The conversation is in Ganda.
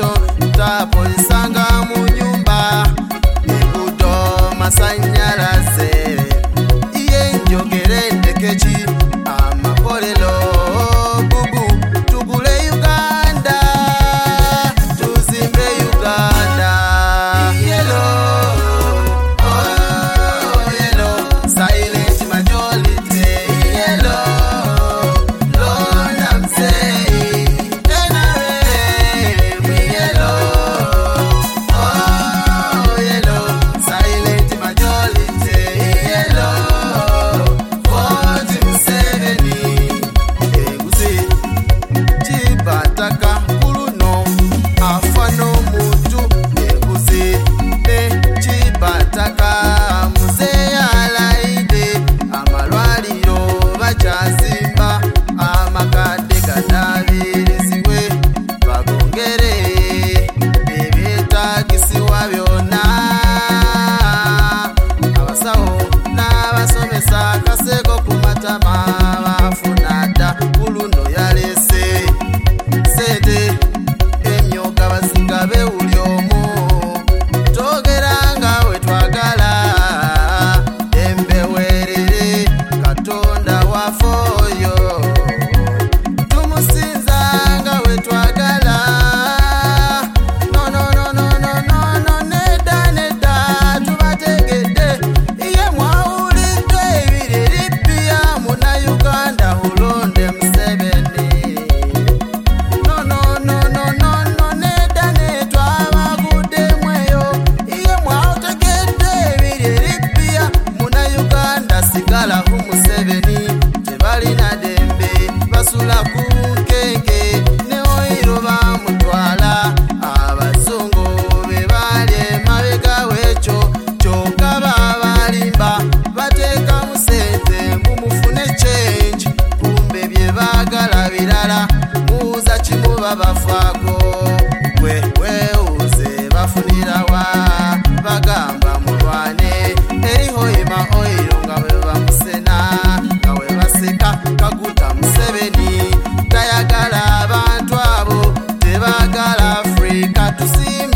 ezo tapo isanga mu nyumba ebuto masanyalaze iye njogere ndekechi amakolelo bubu tugule Uganda tuzimbe Uganda yellow oh yellow silent majority yellow Lord I'm saying we yellow oh yellow silent majority yellow vote Museveni eguzi chibataka kuluno afano mutu eguzi ne chibataka muzeyalaide amalwaliro bachazimba amakade gadabiriziwe bagongere ebyetagisiwa byonna abasawo n'abasomesa kaseko ku matama bafuna dda kuluno yalese sente emyoga basinga bewuli omu togera nga we twagala embewerere katonda waffe oyo tumusinza nga we twagala no nedda tubategedde iye mwawulidde ebireri bya Munnayuganda ulonde Museveni no nedda netwabaguddemu eyo iye mwawutegedde ebireri bya Munnayuganda sigalaho Museveni tebalina dembe basula ku nkenke ne oyiro bamutwala abazungu be bali emabega w'ekyo kyokka babalimba bateekamu sente mumufune change kumbe bye baagala birala muwuza kimu babafaako gwe weewuze bafunira wa bagamba mulwane eriho ima oyiro nga bwe bamusena nga we baseka kaguta Museveni tayagala abantu abo tebaagala Afrika tusimbe